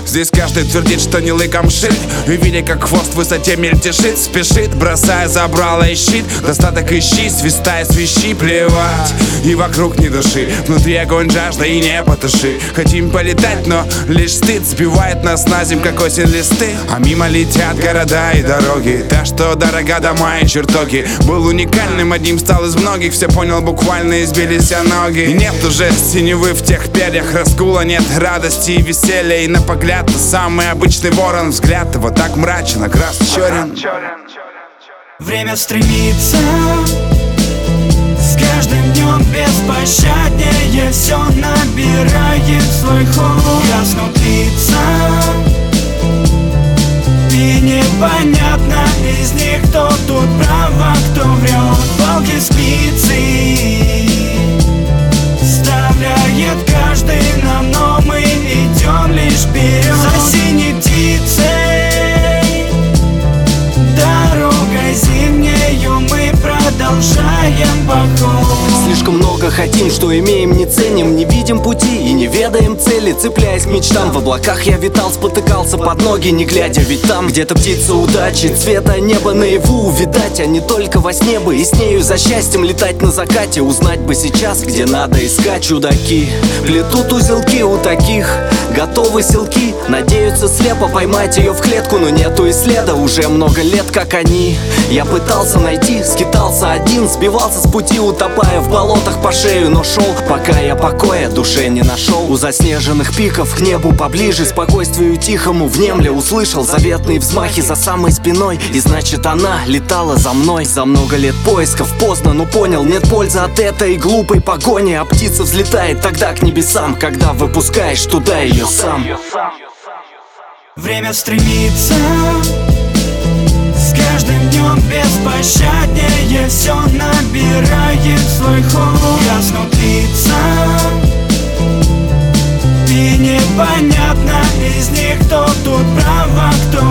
Здесь каждый твердит, что не лыком шит, и видя, как хвост в высоте мельтешит, спешит, бросая забрало и щит. Достаток ищи, свистай, свищи, плевать, и вокруг ни души. Внутри огонь, жажда и не потуши. Хотим полетать, но лишь стыд сбивает нас на земь, как осень листы. А мимо летят города и дороги, та, что дорога, дома и чертоги. Был уникальным, одним стал из многих. Все понял буквально, избились о ноги. И нет уже синевы в тех перьях, раскула нет радости и веселья. И на погляд то самый обычный ворон, взгляд его так мрачен, а крас черен. Время стремится, с каждым днем беспощаднее, все набирает свой ход. Гаснут лица, и непонятно из них, кто тут прав, а кто врет. Палки спицы вставляет каждый нам, но мы идем лишь вперед. За синей птицей, дорогой зимнею мы продолжаем поход. Слишком много хотим, что имеем, не ценим, не видим пути и не ведаем цели. Цепляясь к мечтам, в облаках я витал, спотыкался под ноги, не глядя. Ведь там где-то птица удачи, цвета неба наяву увидать, а не только во сне бы. И с нею за счастьем летать на закате, узнать бы сейчас, где надо искать. Чудаки плетут узелки у таких, готовы селки, надеются слепо поймать ее в клетку, но нету и следа. Уже много лет, как они, я пытался найти, скитался один, сбивался с пути, утопая в болотах по шею, но шел, пока я покоя душе не нашел. У заснеженных пиков к небу поближе, спокойствию тихому внемля, услышал заветные взмахи за самой спиной, и значит она летала за мной. За много лет поисков поздно, но понял, нет пользы от этой глупой погони, а птица взлетает тогда к небесам, когда выпускаешь туда ее сам. Время стремится, с каждым днем беспощаднее, все набирает свой ход. Гаснут лица, и непонятно из них, кто тут прав, а кто